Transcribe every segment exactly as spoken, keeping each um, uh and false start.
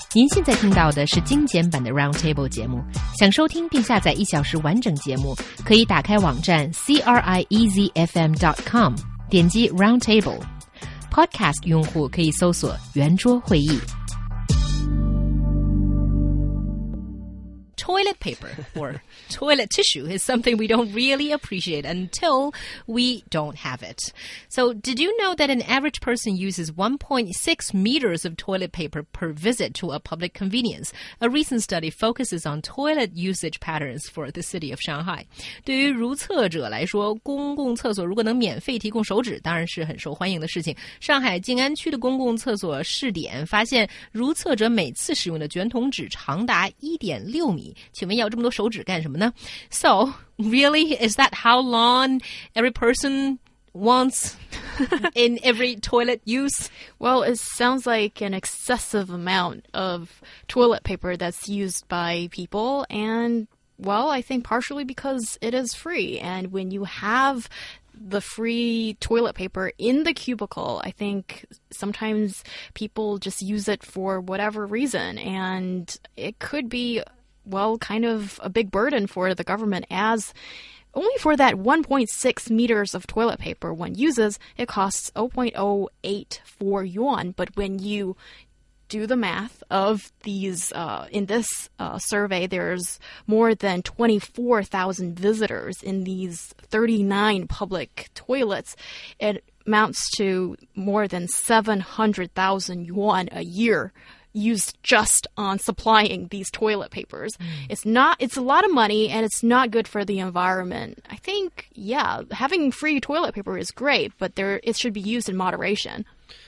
您现在听到的是精简版的 Roundtable 节目。想收听并下载一小时完整节目，可以打开网站 c r i e z f m dot com， 点击 Roundtable。Podcast 用户可以搜索圆桌会议。Toilet paper or toilet tissue is something we don't really appreciate until we don't have it. So, did you know that an average person uses one point six meters of toilet paper per visit to a public convenience? A recent study focuses on toilet usage patterns for the city of Shanghai. 对于如厕者来说，公共厕所如果能免费提供手纸，当然是很受欢迎的事情。上海静安区的公共厕所试点发现，如厕者每次使用的卷筒纸长达 一点六米。请问要这么多手指干什么呢？ So, really, is that how long every person wants in every toilet use? Well, it sounds like an excessive amount of toilet paper that's used by people, and, well, I think partially because it is free. And when you have the free toilet paper in the cubicle, I think sometimes people just use it for whatever reason, and it could be, well, kind of a big burden for the government, as only for that one point six meters of toilet paper one uses, it costs zero point zero eight four yuan. But when you do the math of these, uh, in this uh, survey, there's more than twenty-four thousand visitors in these thirty-nine public toilets. It amounts to more than seven hundred thousand yuan a year used just on supplying these toilet papers. Mm. It's not, it's a lot of money, and it's not good for the environment. I think, yeah, having free toilet paper is great, but there, it should be used in moderation.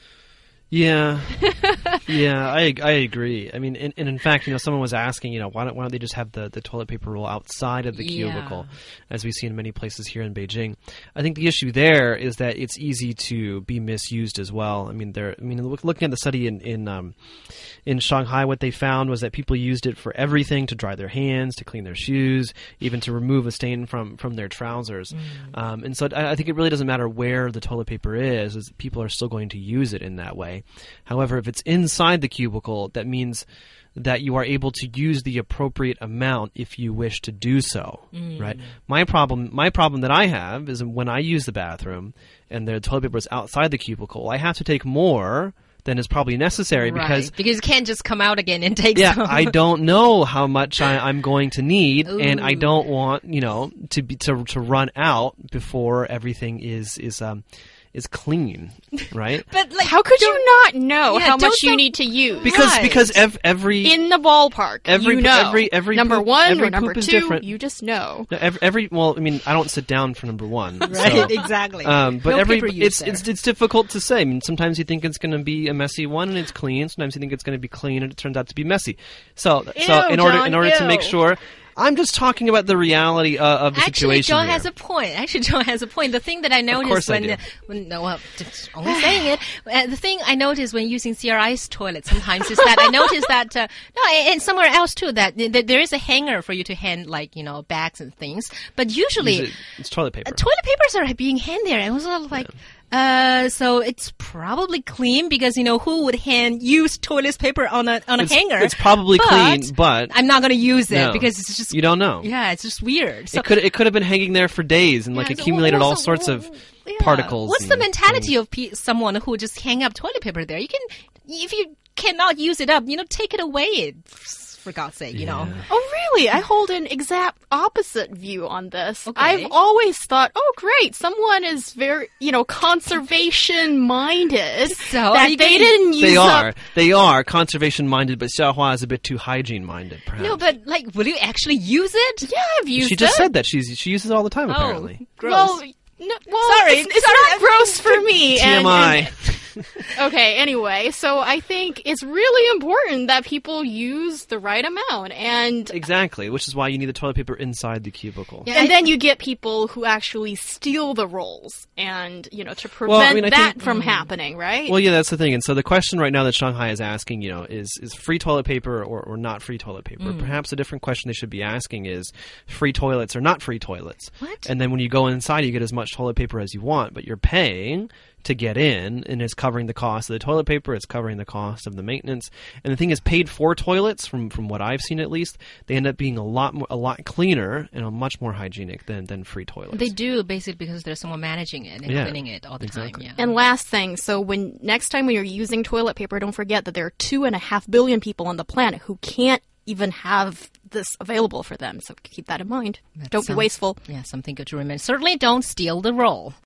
Yeah, yeah, I I agree. I mean, and, and in fact, you know, someone was asking, you know, why don't why don't they just have the, the toilet paper roll outside of the yeah. cubicle, as we see in many places here in Beijing? I think the issue there is that it's easy to be misused as well. I mean, there. I mean, look, looking at the study in in um, in Shanghai, what they found was that people used it for everything: to dry their hands, to clean their shoes, even to remove a stain from from their trousers. Mm. Um, and so, I, I think it really doesn't matter where the toilet paper is; is people are still going to use it in that way. However, if it's inside the cubicle, that means that you are able to use the appropriate amount if you wish to do so, mm. right? My problem, my problem that I have is when I use the bathroom and the toilet paper is outside the cubicle, I have to take more than is probably necessary, right. because because it can't just come out again and take yeah, some. I don't know how much I, I'm going to need, Ooh. and I don't want, you know, to be to to run out before everything is is um. is clean, right? But like, how could you not know yeah, how much you need to use? Because right. because ev- every in the ballpark, every you know. every every number poop, one every or number poop two, is different. You just know. No, every, every well, I mean, I don't sit down for number one, right? So, Exactly. Um, but no every paper use it's there. it's it's difficult to say. I mean, sometimes you think it's going to be a messy one and it's clean. Sometimes you think it's going to be clean and it turns out to be messy. So Ew, so in order John, in order ew. to make sure. I'm just talking about the reality uh, of the Actually, situation. John here. has a point. Actually, John has a point. The thing that I noticed when, I uh, when no, well, just only saying it. Uh, the thing I noticed when using C R I's toilet sometimes is that I noticed that uh, no, and somewhere else too that, that there is a hanger for you to hang like you know bags and things. But usually, it, it's toilet paper. Uh, toilet papers are being hanged there, and it was sort of like. Yeah. Uh, so it's probably clean because you know who would hand use toilet paper on a on a it's, hanger. It's probably but clean, but I'm not going to use it no, because it's just you don't know. Yeah, it's just weird. So, it could it could have been hanging there for days and yeah, like so accumulated also, all sorts of yeah. particles. What's the mentality things. of pe- someone who just hang up toilet paper there? You can, if you cannot use it up, you know, take it away. For God's sake, you yeah. know. Oh, really? I hold an exact opposite view on this. Okay. I've always thought, oh, great, someone is very, you know, conservation-minded. So that they getting... didn't use They are. up... They are conservation-minded, but Xiaohua is a bit too hygiene-minded, perhaps. No, but, like, will you actually use it? Yeah, I've used it. She just it. said that. She's, she uses it all the time, oh, apparently. Gross. Well, no, well Sorry. it's, it's Sorry. not gross for me. T M I. And, and, okay, anyway, so I think it's really important that people use the right amount. And exactly, which is why you need the toilet paper inside the cubicle. Yeah, and I, then you get people who actually steal the rolls and, you know, to prevent well, I mean, I that think, from mm, happening, right? Well, yeah, that's the thing. And so the question right now that Shanghai is asking, you know, is, is free toilet paper or, or not free toilet paper? Mm. Perhaps a different question they should be asking is free toilets or not free toilets? What? And then when you go inside, you get as much toilet paper as you want, but you're paying to get in, and it's covering the cost of the toilet paper, it's covering the cost of the maintenance. And the thing is, paid for toilets, from from what I've seen at least, they end up being a lot more, a lot cleaner and a much more hygienic than, than free toilets. They do, basically, because there's someone managing it and Yeah, cleaning it all the exactly. time. Yeah. And last thing, so when next time when you're using toilet paper, don't forget that there are two and a half billion people on the planet who can't even have this available for them. So keep that in mind. That Don't be sounds- wasteful. Yeah, something good to remember. Certainly don't steal the roll.